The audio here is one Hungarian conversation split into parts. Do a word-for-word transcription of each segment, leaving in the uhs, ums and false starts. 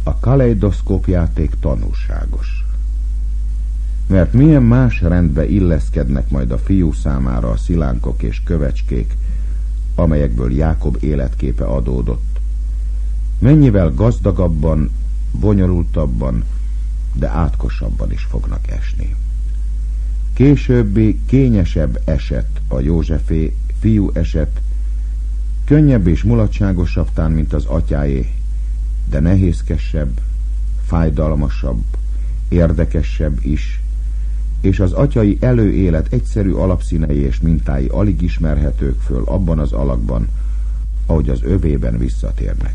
A kaleidoszkóp játék tanulságos. Mert milyen más rendbe illeszkednek majd a fiú számára a szilánkok és kövecskék, amelyekből Jákob életképe adódott. Mennyivel gazdagabban, bonyolultabban, de átkosabban is fognak esni. Későbbi, kényesebb eset a Józsefé, fiú eset, könnyebb és mulatságosabb tán, mint az atyáé, de nehézkesebb, fájdalmasabb, érdekesebb is, és az atyai előélet egyszerű alapszínei és mintái alig ismerhetők föl abban az alakban, ahogy az övében visszatérnek.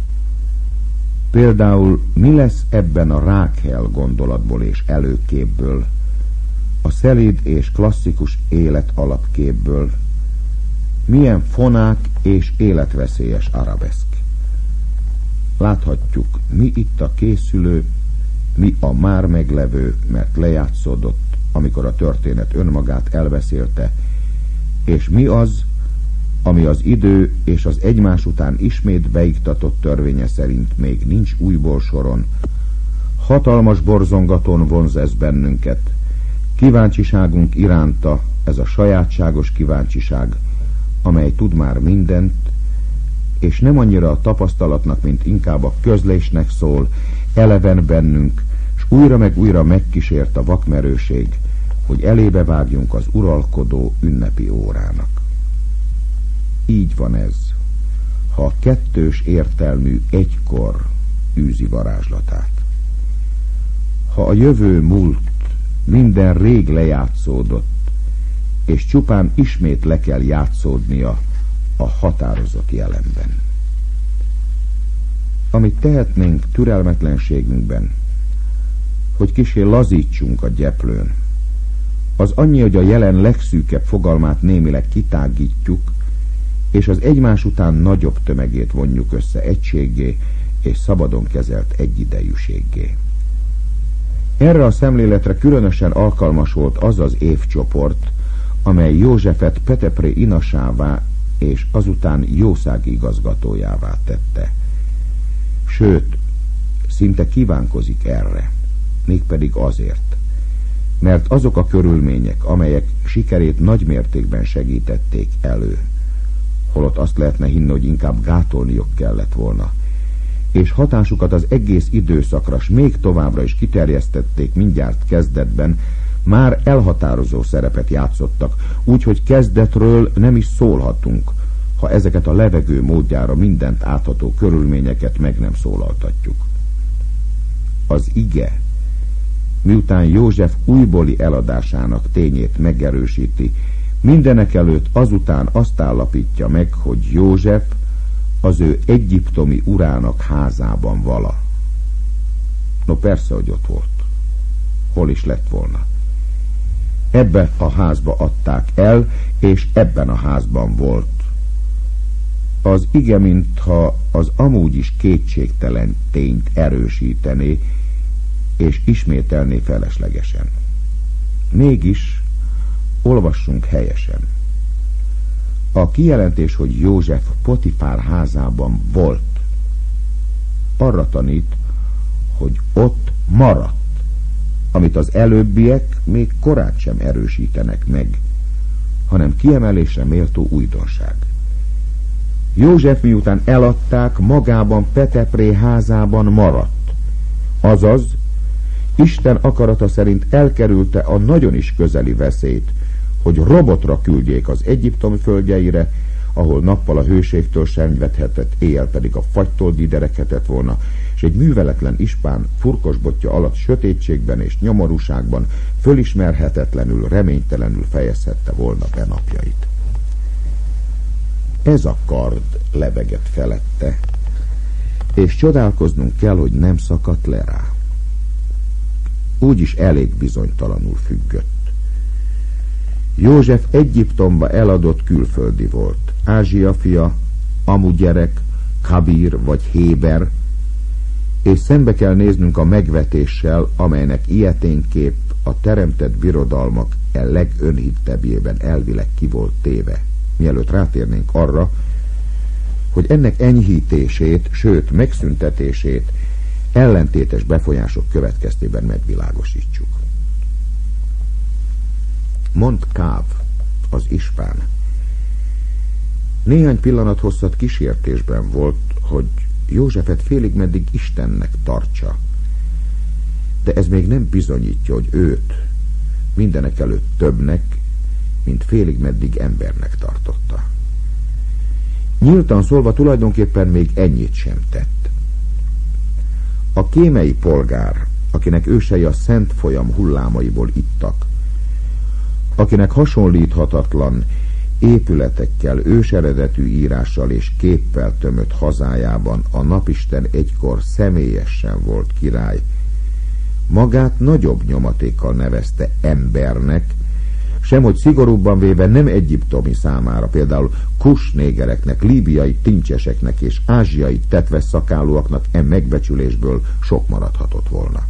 Például mi lesz ebben a Rákhel gondolatból és előképből, a szelíd és klasszikus élet alapképből, milyen fonák és életveszélyes arabeszk. Láthatjuk, mi itt a készülő, mi a már meglevő, mert lejátszódott, amikor a történet önmagát elbeszélte, és mi az, ami az idő és az egymás után ismét beiktatott törvénye szerint még nincs újból soron. Hatalmas borzongatón vonz ez bennünket. Kíváncsiságunk iránta ez a sajátságos kíváncsiság, amely tud már mindent, és nem annyira a tapasztalatnak, mint inkább a közlésnek szól, eleven bennünk, s újra meg újra megkísért a vakmerőség, hogy elébe vágjunk az uralkodó ünnepi órának. Így van ez, ha a kettős értelmű egykor űzi varázslatát. Ha a jövő múlt, minden rég lejátszódott, és csupán ismét le kell játszódnia a határozott jelenben. Amit tehetnénk türelmetlenségünkben, hogy kissé lazítsunk a gyeplőn, az annyi, hogy a jelen legszűkebb fogalmát némileg kitágítjuk, és az egymás után nagyobb tömegét vonjuk össze egységgé és szabadon kezelt egyidejűséggé. Erre a szemléletre különösen alkalmas volt az az évcsoport, amely Józsefet Petepré inasává és azután jószági igazgatójává tette. Sőt, szinte kívánkozik erre, mégpedig azért, mert azok a körülmények, amelyek sikerét nagy mértékben segítették elő, holott azt lehetne hinni, hogy inkább gátolniuk kellett volna, és hatásukat az egész időszakra, s még továbbra is kiterjesztették mindjárt kezdetben, már elhatározó szerepet játszottak, úgyhogy kezdetről nem is szólhatunk, ha ezeket a levegő módjára mindent átható körülményeket meg nem szólaltatjuk. Az ige, miután József újbóli eladásának tényét megerősíti, mindenek előtt azután azt állapítja meg, hogy József az ő egyiptomi urának házában vala. No persze, hogy ott volt. Hol is lett volna? Ebbe a házba adták el, és ebben a házban volt. Az ige, mintha az amúgy is kétségtelen tényt erősítené, és ismételné feleslegesen. Mégis olvassunk helyesen. A kijelentés, hogy József Potifár házában volt, arra tanít, hogy ott maradt, amit az előbbiek még korán sem erősítenek meg, hanem kiemelésre méltó újdonság. József miután eladták, magában Petepré házában maradt, azaz Isten akarata szerint elkerülte a nagyon is közeli veszélyt, hogy robotra küldjék az Egyiptom földjeire, ahol nappal a hőségtől szenvedhetett, éjjel pedig a fagytól diderekhetett volna, és egy műveletlen ispán furkosbotja alatt sötétségben és nyomorúságban fölismerhetetlenül, reménytelenül fejezhette volna be napjait. Ez a kard lebegett felette, és csodálkoznunk kell, hogy nem szakadt le rá. Úgyis elég bizonytalanul függött. József Egyiptomba eladott külföldi volt. Ázsia fia, Amu gyerek, Kabír vagy Héber, és szembe kell néznünk a megvetéssel, amelynek ilyeténképp a teremtett birodalmak e legönhittebbjében elvileg ki volt téve. Mielőtt rátérnénk arra, hogy ennek enyhítését, sőt megszüntetését ellentétes befolyások következtében megvilágosítsuk. Montcalm, az ispán, néhány pillanat hosszat kísértésben volt, hogy Józsefet félig meddig Istennek tartsa, de ez még nem bizonyítja, hogy őt mindenek előtt többnek, mint félig meddig embernek tartotta. Nyíltan szólva tulajdonképpen még ennyit sem tett. A kémei polgár, akinek ősei a Szent Folyam hullámaiból ittak, akinek hasonlíthatatlan épületekkel, őseredetű írással és képpel tömött hazájában a Napisten egykor személyesen volt király, magát nagyobb nyomatékkal nevezte embernek, semhogy szigorúbban véve nem egyiptomi számára, például kusnégereknek, líbiai tincseseknek és ázsiai tetves szakállúaknak e megbecsülésből sok maradhatott volna.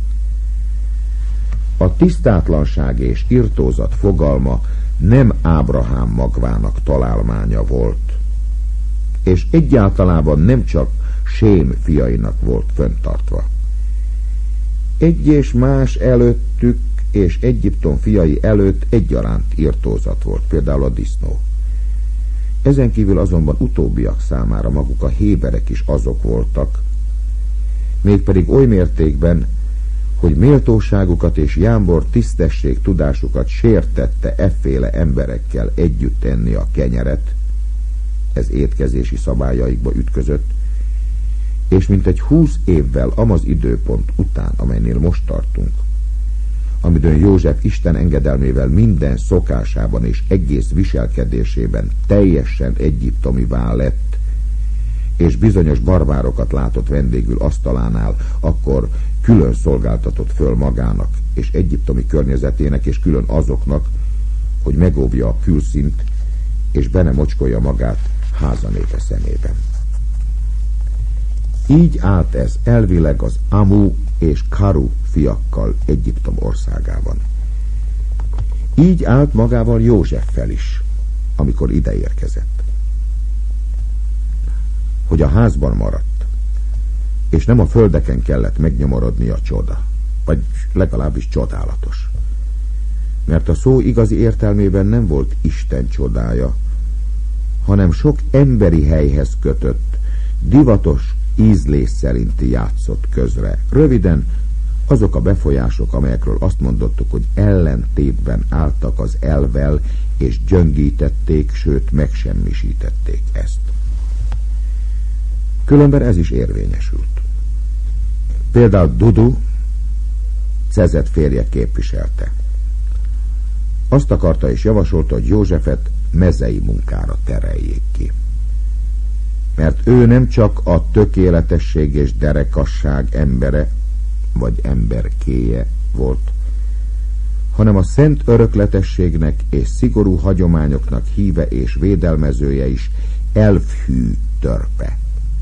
A tisztátlanság és irtózat fogalma nem Ábrahám magvának találmánya volt, és egyáltalában nem csak Sém fiainak volt fenntartva. Egy és más előttük és Egyiptom fiai előtt egyaránt irtózat volt, például a disznó. Ezen kívül azonban utóbbiak számára maguk a héberek is azok voltak, mégpedig oly mértékben, hogy méltóságukat és jámbor tisztesség tudásukat sértette efféle emberekkel együtt enni a kenyeret, ez étkezési szabályaikba ütközött, és mintegy húsz évvel amaz időpont után, amelynél most tartunk, amidőn József Isten engedelmével minden szokásában és egész viselkedésében teljesen egyiptomivá lett, és bizonyos barbárokat látott vendégül asztalánál, akkor külön szolgáltatott föl magának és egyiptomi környezetének, és külön azoknak, hogy megóvja a külszínt, és be nem ocskolja magát házanépe szemében. Így állt ez elvileg az Amu és Karu fiakkal Egyiptom országában. Így állt magával Józseffel is, amikor ide érkezett. Hogy a házban maradt, és nem a földeken kellett megnyomorodni a csoda, vagy legalábbis csodálatos. Mert a szó igazi értelmében nem volt Isten csodája, hanem sok emberi helyhez kötött, divatos ízlés szerinti játszott közre. Röviden, azok a befolyások, amelyekről azt mondottuk, hogy ellentétben álltak az elvvel, és gyöngítették, sőt megsemmisítették ezt. Különben ez is érvényesült. Például Dudu Cezet férje képviselte. Azt akarta és javasolta, hogy Józsefet mezei munkára tereljék ki. Mert ő nem csak a tökéletesség és derekasság embere, vagy emberkéje volt, hanem a szent örökletességnek és szigorú hagyományoknak híve és védelmezője is, elfhű törpe.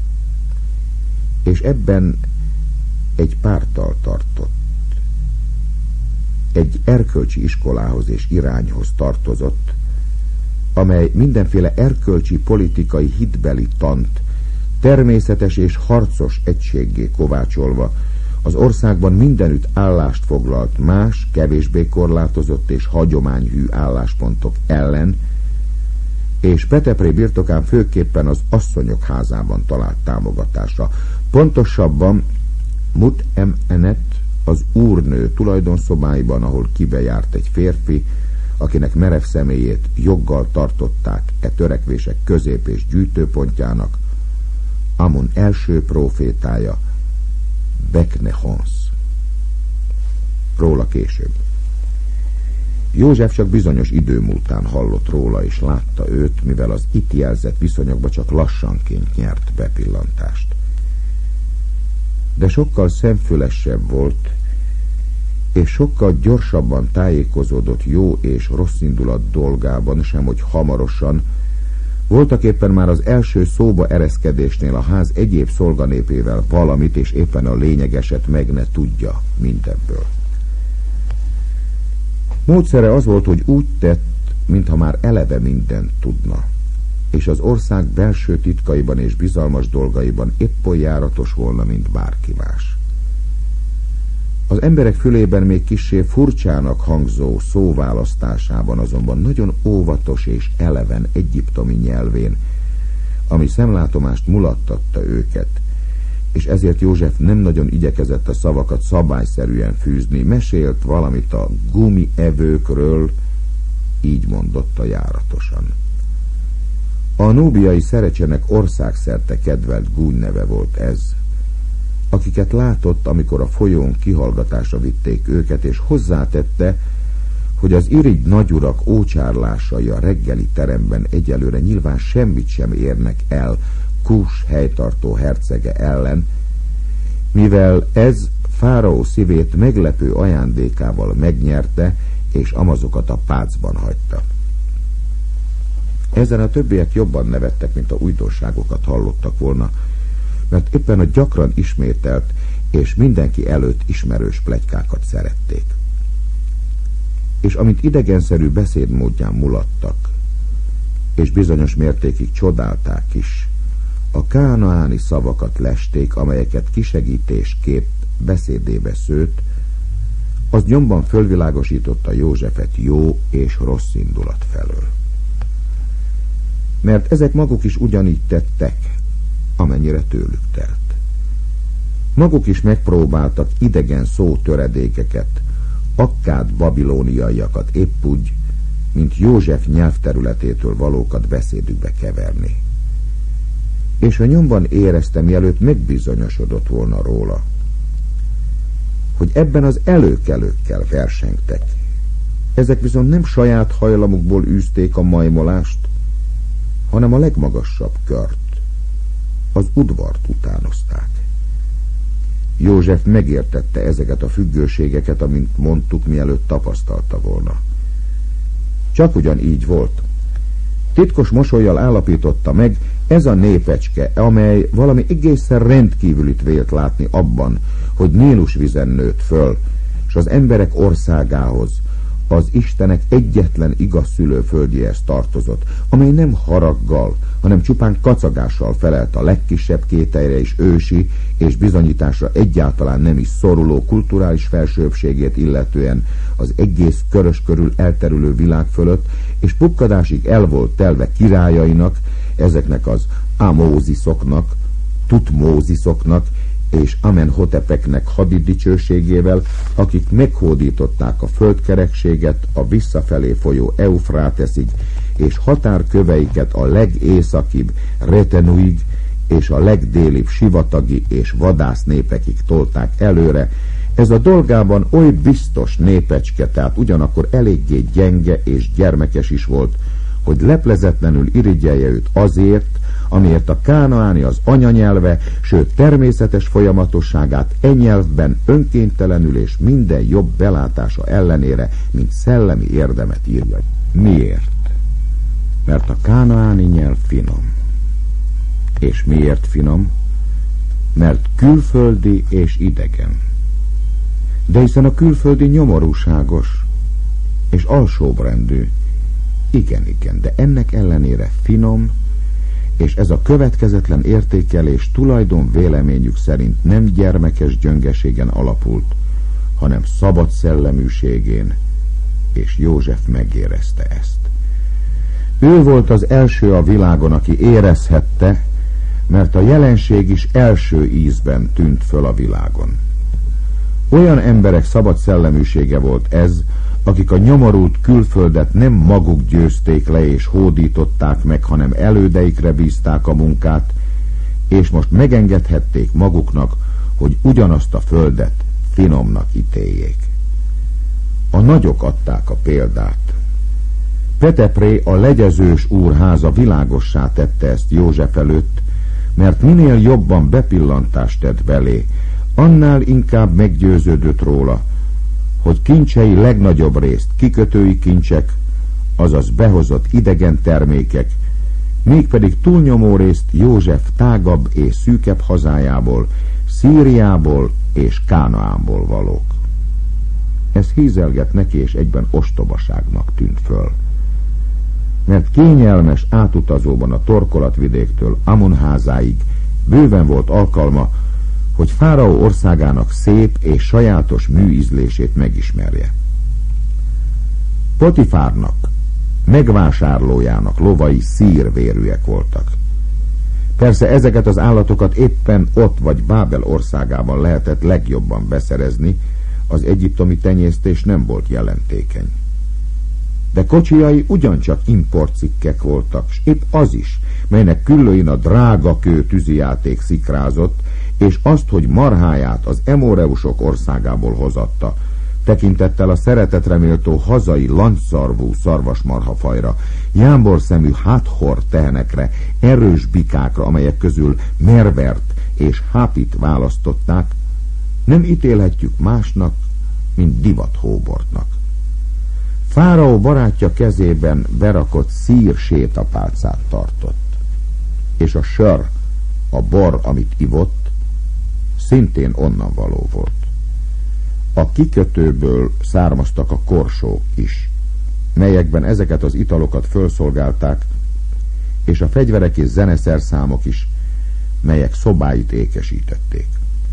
És ebben egy párttal tartott. Egy erkölcsi iskolához és irányhoz tartozott, amely mindenféle erkölcsi politikai hitbeli tant természetes és harcos egységgé kovácsolva az országban mindenütt állást foglalt más, kevésbé korlátozott és hagyományhű álláspontok ellen, és Petepré birtokán főképpen az asszonyok házában talált támogatásra. Pontosabban Mut Emenet, az úrnő tulajdonszobáiban, ahol kibejárt egy férfi, akinek merev személyét joggal tartották e törekvések közép- és gyűjtőpontjának, Amun első prófétája, Beknehons. Róla később. József csak bizonyos idő múltán hallott róla, és látta őt, mivel az itt jelzett viszonyokba csak lassanként nyert bepillantást. De sokkal szemfülesebb volt, és sokkal gyorsabban tájékozódott jó és rossz indulat dolgában, sem hogy hamarosan, voltaképpen már az első szóba ereszkedésnél a ház egyéb szolganépével valamit, és éppen a lényegeset meg ne tudja mindebből. Módszere az volt, hogy úgy tett, mintha már eleve mindent tudna, és az ország belső titkaiban és bizalmas dolgaiban épp oly járatos volna, mint bárki más. Az emberek fülében még kissé furcsának hangzó szóválasztásában azonban nagyon óvatos és eleven egyiptomi nyelvén, ami szemlátomást mulattatta őket, és ezért József nem nagyon igyekezett a szavakat szabályszerűen fűzni, mesélt valamit a gumievőkről, így mondotta járatosan. A núbiai szerecsenek országszerte kedvelt gúnyneve volt ez, akiket látott, amikor a folyón kihallgatásra vitték őket, és hozzátette, hogy az irigy nagyurak ócsárlásai a reggeli teremben egyelőre nyilván semmit sem érnek el Kús helytartó hercege ellen, mivel ez fáraó szívét meglepő ajándékával megnyerte, és amazokat a pácban hagyta. Ezen a többiek jobban nevettek, mint a újdonságokat hallottak volna, mert éppen a gyakran ismételt és mindenki előtt ismerős pletykákat szerették. És amint idegenszerű beszédmódján mulattak, és bizonyos mértékig csodálták is, a kánaáni szavakat lesték, amelyeket kisegítésképp beszédébe szőtt, az nyomban fölvilágosította Józsefet jó és rossz indulat felől. Mert ezek maguk is ugyanígy tettek, amennyire tőlük telt. Maguk is megpróbáltak idegen szótöredékeket, akkád babilóniaiakat épp úgy, mint József nyelvterületétől valókat beszédükbe keverni. És a nyomban érezte, mielőtt megbizonyosodott volna róla, hogy ebben az előkelőkkel versengtek. Ezek viszont nem saját hajlamukból űzték a majmolást, hanem a legmagasabb kört, az udvart utánozták. József megértette ezeket a függőségeket, amint mondtuk, mielőtt tapasztalta volna. Csak ugyan így volt. Titkos mosollyal állapította meg, ez a népecske, amely valami egészen rendkívülit vélt látni abban, hogy Nílus vizen nőtt föl, és az emberek országához, az Istenek egyetlen igaz szülőföldjéhez tartozott, amely nem haraggal, hanem csupán kacagással felelt a legkisebb kételyre is ősi, és bizonyításra egyáltalán nem is szoruló kulturális felsőbbségét illetően az egész körös körül elterülő világ fölött, és pukkadásig el volt telve királyainak, ezeknek az Amóziszoknak, Tutmóziszoknak és Amenhotepeknek hadidicsőségével, akik meghódították a földkerekséget a visszafelé folyó Eufráteszig, és határköveiket a legészakibb Retenuig és a legdélibb sivatagi és vadász népekig tolták előre. Ez a dolgában oly biztos népecske, tehát ugyanakkor eléggé gyenge és gyermekes is volt, hogy leplezetlenül irigyelje őt azért, amiért a kánaáni az anyanyelve, sőt természetes folyamatosságát e nyelvben önkéntelenül és minden jobb belátása ellenére, mint szellemi érdemet írja. Miért? Mert a kánaáni nyelv finom. És miért finom? Mert külföldi és idegen. De hiszen a külföldi nyomorúságos és alsóbrendű. Igen, igen, de ennek ellenére finom, és ez a következetlen értékelés tulajdon véleményük szerint nem gyermekes gyöngeségen alapult, hanem szabad szelleműségén, és József megérezte ezt. Ő volt az első a világon, aki érezhette, mert a jelenség is első ízben tűnt föl a világon. Olyan emberek szabad szelleműsége volt ez, akik a nyomorult külföldet nem maguk győzték le és hódították meg, hanem elődeikre bízták a munkát, és most megengedhették maguknak, hogy ugyanazt a földet finomnak ítéljék. A nagyok adták a példát. Petepré, a legyezős úr háza világossá tette ezt József előtt, mert minél jobban bepillantást tett belé, annál inkább meggyőződött róla, hogy kincsei legnagyobb részt kikötői kincsek, azaz behozott idegen termékek, mégpedig túlnyomó részt József tágabb és szűkebb hazájából, Szíriából és Kánaánból valók. Ez hízelget neki, és egyben ostobaságnak tűnt föl. Mert kényelmes átutazóban a torkolatvidéktől Amun házáig bőven volt alkalma, hogy Fáraó országának szép és sajátos műízlését megismerje. Potifárnak, megvásárlójának lovai szírvérűek voltak. Persze ezeket az állatokat éppen ott vagy Bábel országában lehetett legjobban beszerezni, az egyiptomi tenyésztés nem volt jelentékeny. De kocsijai ugyancsak importcikkek voltak, s épp az is, melynek küllőin a drága kő tűzijáték szikrázott, és azt, hogy marháját az emóreusok országából hozatta, tekintettel a szeretetreméltó hazai lancszarvú szarvasmarhafajra, jámborszemű háthor tehenekre, erős bikákra, amelyek közül Mervert és Hápit választották, nem ítélhetjük másnak, mint divathóbortnak. Fáraó barátja kezében berakott szír sétapálcát tartott, és a sör, a bor, amit ivott, szintén onnan való volt. A kikötőből származtak a korsók is, melyekben ezeket az italokat fölszolgálták, és a fegyverek és zeneszerszámok is, melyek szobáit ékesítették.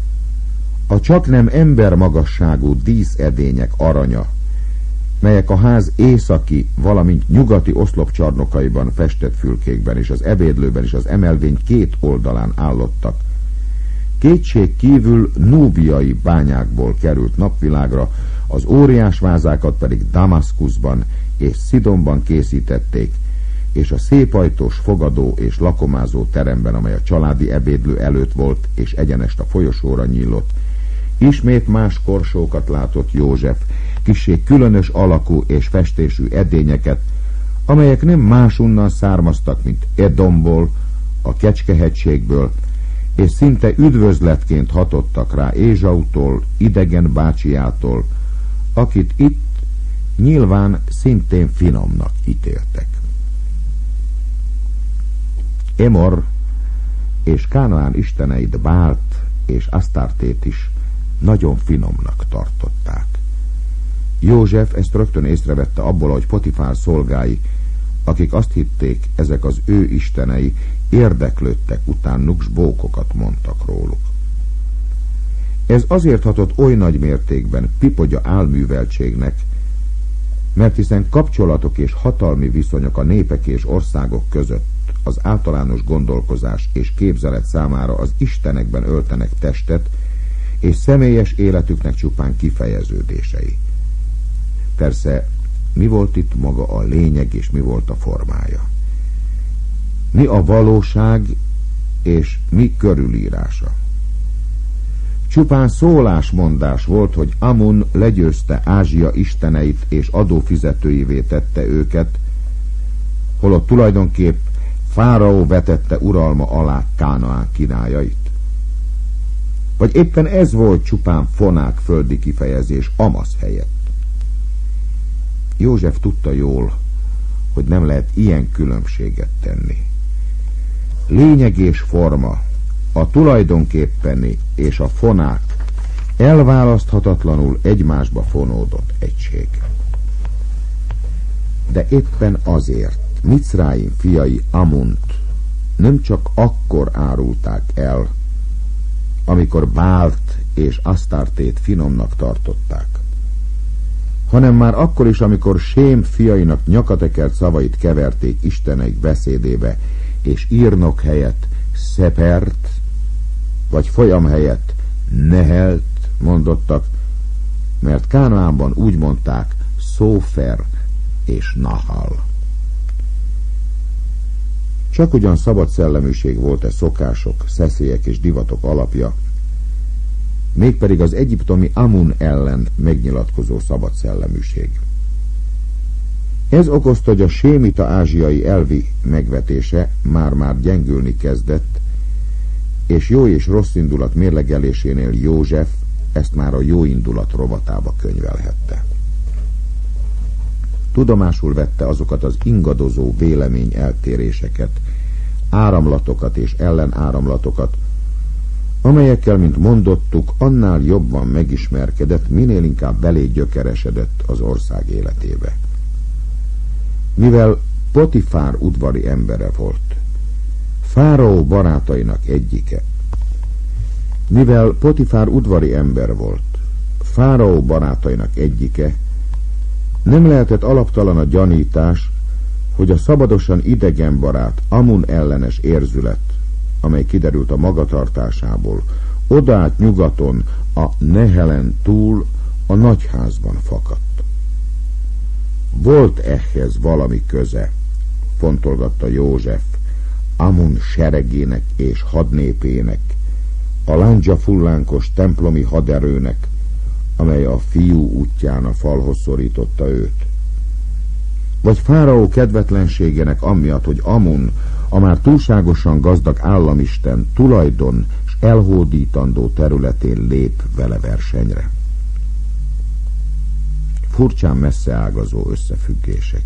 A csaknem embermagasságú díszedények aranya, melyek a ház északi, valamint nyugati oszlopcsarnokaiban festett fülkékben és az ebédlőben és az emelvény két oldalán állottak, kétség kívül núbiai bányákból került napvilágra, az óriás vázákat pedig Damaszkuszban és Szidonban készítették, és a szépajtós fogadó és lakomázó teremben, amely a családi ebédlő előtt volt és egyenest a folyosóra nyílott, ismét más korsókat látott József, kissé különös alakú és festésű edényeket, amelyek nem másunnan származtak, mint Edomból, a Kecskehegységből, és szinte üdvözletként hatottak rá Ézsautól, idegen bácsiától, akit itt nyilván szintén finomnak ítéltek. Emor és Kánaán isteneit, Bált és Asztártét is nagyon finomnak tartották. József ezt rögtön észrevette abból, hogy Potifár szolgái, akik azt hitték, ezek az ő istenei, érdeklődtek utánuk, s bókokat mondtak róluk. Ez azért hatott oly nagy mértékben Pipogya álműveltségnek, mert hiszen kapcsolatok és hatalmi viszonyok a népek és országok között az általános gondolkozás és képzelet számára az istenekben öltenek testet, és személyes életüknek csupán kifejeződései. Persze, mi volt itt maga a lényeg, és mi volt a formája? Mi a valóság, és mi körülírása? Csupán szólásmondás volt, hogy Amun legyőzte Ázsia isteneit, és adófizetőivé tette őket, holott tulajdonképp Fáraó vetette uralma alá Kánaán királyait. Vagy éppen ez volt csupán fonák földi kifejezés Amasz helyett? József tudta jól, hogy nem lehet ilyen különbséget tenni. Lényeg és forma, a tulajdonképpeni és a fonák elválaszthatatlanul egymásba fonódott egység. De éppen azért Micráim fiai Amunt nem csak akkor árulták el, amikor Bált és Asztártét finomnak tartották, hanem már akkor is, amikor Sém fiainak nyakatekert szavait keverték isteneik beszédébe, és írnok helyett Szepert, vagy folyam helyett Nehelt mondottak, mert Kánaánban úgy mondták Szófer és Nahal. Csak ugyan szabad szelleműség volt-e szokások, szeszélyek és divatok alapja, mégpedig az egyiptomi Amun ellen megnyilatkozó szabad szelleműség. Ez okozta, hogy a sémita ázsiai elvi megvetése már-már gyengülni kezdett, és jó és rossz indulat mérlegelésénél József ezt már a jó indulat rovatába könyvelhette. Tudomásul vette azokat az ingadozó vélemény eltéréseket, áramlatokat és ellenáramlatokat, amelyekkel, mint mondottuk, annál jobban megismerkedett, minél inkább belé gyökeresedett az ország életébe. Mivel Potifár udvari embere volt, Fáraó barátainak egyike, Mivel Potifár udvari ember volt, fáraó barátainak egyike, nem lehetett alaptalan a gyanítás, hogy a szabadosan idegen barát, Amun ellenes érzület, amely kiderült a magatartásából, odállt nyugaton a Nehelen túl a nagyházban fakadt. Volt ehhez valami köze, fontolgatta József, Amun seregének és hadnépének, a lándzsa fullánkos templomi haderőnek, amely a fiú útján a falhoz szorította őt. Vagy fáraó kedvetlenségének amiatt, hogy Amun, a már túlságosan gazdag államisten tulajdon és elhódítandó területén lép vele versenyre. Furcsán messzeágazó összefüggések.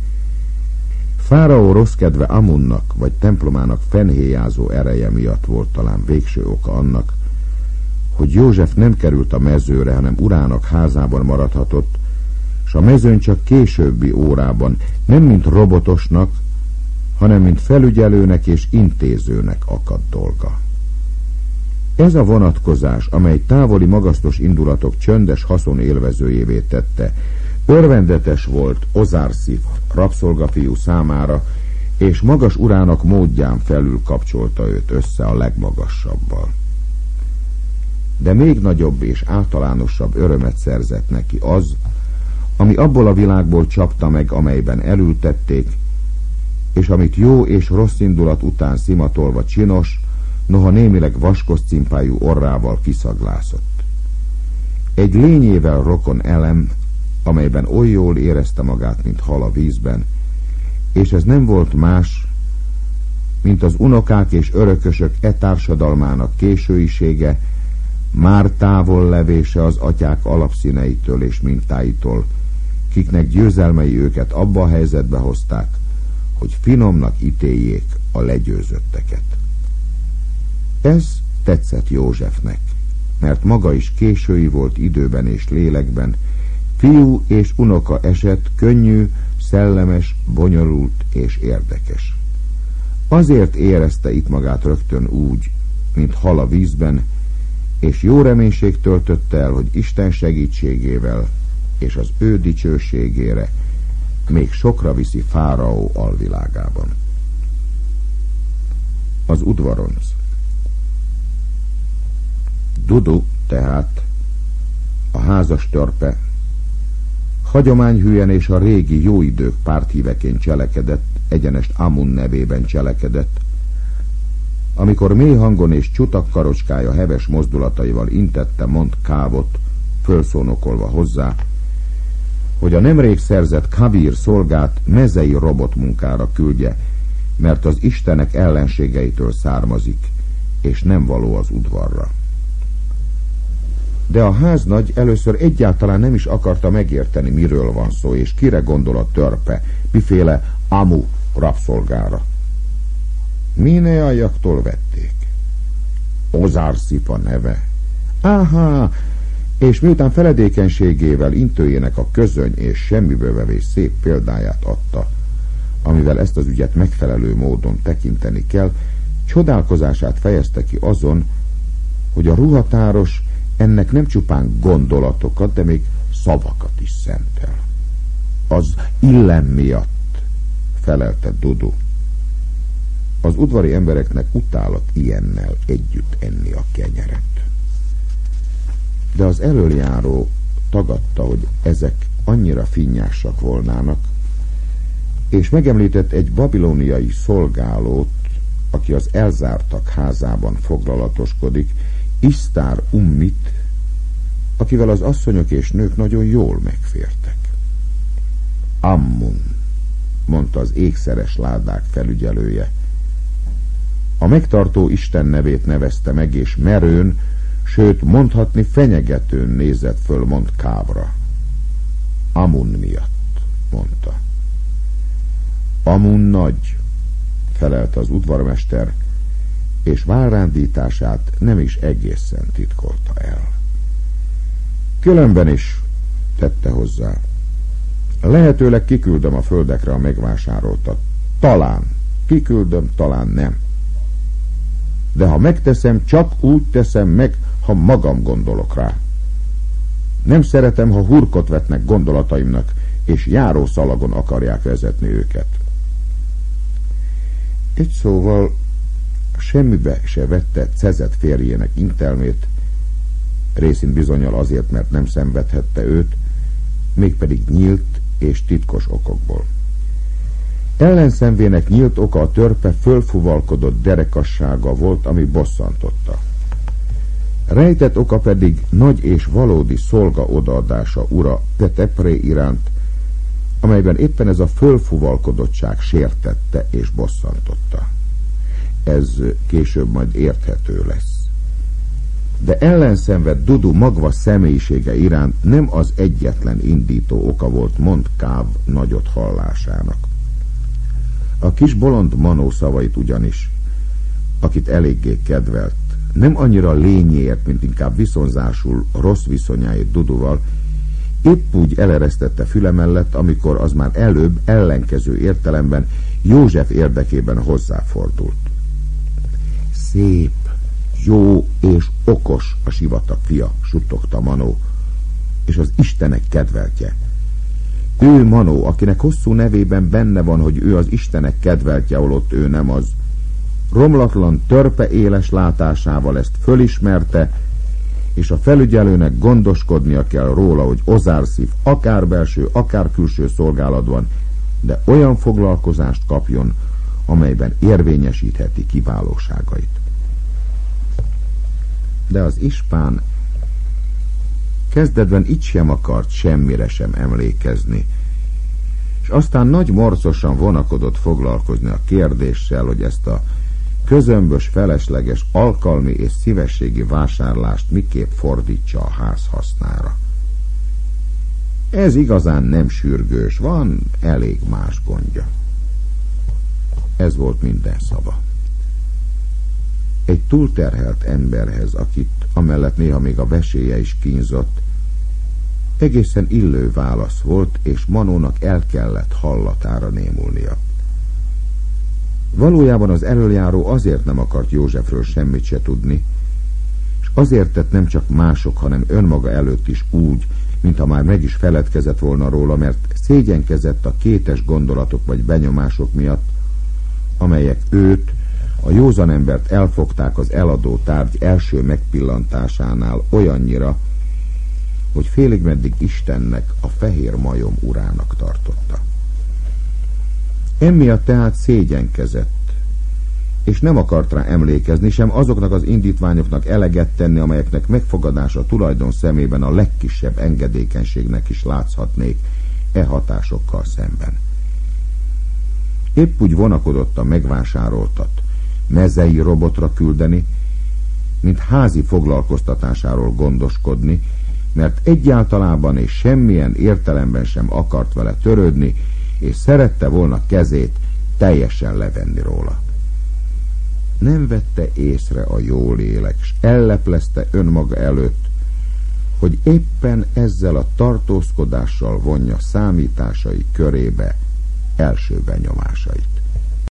Fáraó rossz kedve Amunnak vagy templomának fennhéjázó ereje miatt volt talán végső oka annak, hogy József nem került a mezőre, hanem urának házában maradhatott, s a mezőn csak későbbi órában nem mint robotosnak, hanem mint felügyelőnek és intézőnek akadt dolga. Ez a vonatkozás, amely távoli magasztos indulatok csöndes haszon élvezőjévé tette, örvendetes volt Ozárszif rabszolgafiú számára, és magas urának módján felül kapcsolta őt össze a legmagasabbal. De még nagyobb és általánosabb örömet szerzett neki az, ami abból a világból csapta meg, amelyben elültették, és amit jó és rossz indulat után szimatolva csinos, noha némileg vaskos cimpájú orrával kiszaglászott. Egy lényével rokon elem, amelyben oly jól érezte magát, mint hal a vízben, és ez nem volt más, mint az unokák és örökösök e társadalmának későisége, már távol levése az atyák alapszíneitől és mintáitól, kiknek győzelmei őket abba a helyzetbe hozták, hogy finomnak ítéljék a legyőzötteket. Ez tetszett Józsefnek, mert maga is késői volt időben és lélekben, fiú és unoka eset könnyű, szellemes, bonyolult és érdekes. Azért érezte itt magát rögtön úgy, mint hal a vízben, és jó reménység töltötte el, hogy Isten segítségével és az ő dicsőségére még sokra viszi fáraó alvilágában. Az udvaronc. Dudu, tehát a házas törpe, hagyományhűen és a régi jó idők párthíveként cselekedett, egyenest Amun nevében cselekedett, amikor mély hangon és csutak karocskája heves mozdulataival intette Mont Kávot, fölszónokolva hozzá, hogy a nemrég szerzett Kavir szolgát mezei robotmunkára küldje, mert az istenek ellenségeitől származik, és nem való az udvarra. De a háznagy először egyáltalán nem is akarta megérteni, miről van szó, és kire gondol a törpe, miféle Amu rabszolgára. Mineaiaktól vették. Ozárszif a neve. Áhá, és miután feledékenységével intőjének a közöny és semmiből vevés szép példáját adta, amivel ezt az ügyet megfelelő módon tekinteni kell, csodálkozását fejezte ki azon, hogy a ruhatáros ennek nem csupán gondolatokat, de még szavakat is szentel. Az illem miatt, felelte Dudu. Az udvari embereknek utálat ilyennel együtt enni a kenyeret. De az elöljáró tagadta, hogy ezek annyira finnyásak volnának, és megemlített egy babiloniai szolgálót, aki az elzártak házában foglalatoskodik, Isztár Ummit, akivel az asszonyok és nők nagyon jól megfértek. Ammun, mondta az ékszeres ládák felügyelője. A megtartó Isten nevét nevezte meg, és merőn, sőt mondhatni fenyegetőn nézett föl Mont Kávra. Amun miatt, mondta. Amun nagy, felelte az udvarmester, és válrándítását nem is egészen titkolta el. Különben is, tette hozzá, lehetőleg kiküldöm a földekre a megvásároltat. Talán kiküldöm, talán nem. de ha megteszem, csak úgy teszem meg, ha magam gondolok rá. Nem szeretem, ha hurkot vetnek gondolataimnak, és járószalagon akarják vezetni őket. Egy szóval semmibe se vette Cezet férjének intelmét, részint bizonnyal azért, mert nem szenvedhette őt, mégpedig nyílt és titkos okokból. Ellenszenvének nyílt oka a törpe fölfuvalkodott derekassága volt, ami bosszantotta. Rejtett oka pedig nagy és valódi szolga odaadása ura Petepré iránt, amelyben éppen ez a fölfuvalkodottság sértette és bosszantotta. Ez később majd érthető lesz. De ellenszenved Dudu magva személyisége iránt nem az egyetlen indító oka volt Montcalm nagyot hallásának. A kis bolond Manó szavait ugyanis, akit eléggé kedvelt, nem annyira lényéért, mint inkább viszonzásul rossz viszonyáit Duduval, épp úgy eleresztette füle mellett, amikor az már előbb ellenkező értelemben József érdekében hozzáfordult. Szép, jó és okos a sivatag fia, suttogta Manó, és az Istenek kedveltje. Ő Manó, akinek hosszú nevében benne van, hogy ő az Istenek kedveltje, holott ő nem az. Romlatlan törpe éles látásával ezt fölismerte, és a felügyelőnek gondoskodnia kell róla, hogy Ozárszív akár belső, akár külső szolgálatban, de olyan foglalkozást kapjon, amelyben érvényesítheti kiválóságait. De az ispán kezdetben így sem akart semmire sem emlékezni, és aztán nagy morcosan vonakodott foglalkozni a kérdéssel, hogy ezt a közömbös, felesleges, alkalmi és szívességi vásárlást miképp fordítsa a ház hasznára. Ez igazán nem sürgős, van elég más gondja. Ez volt minden szava. Egy túlterhelt emberhez, akit amellett néha még a veséje is kínzott, egészen illő válasz volt, és Manónak el kellett hallatára némulnia. Valójában az elöljáró azért nem akart Józsefről semmit se tudni, és azért tett nem csak mások, hanem önmaga előtt is úgy, mintha már meg is feledkezett volna róla, mert szégyenkezett a kétes gondolatok vagy benyomások miatt, amelyek őt, a józan embert elfogták az eladó tárgy első megpillantásánál olyannyira, hogy félig meddig Istennek, a fehér majom urának tartotta. Emiatt tehát szégyenkezett, és nem akart rá emlékezni, sem azoknak az indítványoknak eleget tenni, amelyeknek megfogadása tulajdon szemében a legkisebb engedékenységnek is látszhatnék e hatásokkal szemben. Épp úgy vonakodott a megvásároltat mezei robotra küldeni, mint házi foglalkoztatásáról gondoskodni, mert egyáltalában és semmilyen értelemben sem akart vele törődni, és szerette volna kezét teljesen levenni róla. Nem vette észre a jó lélek, s elleplezte önmaga előtt, hogy éppen ezzel a tartózkodással vonja számításai körébe első benyomásait.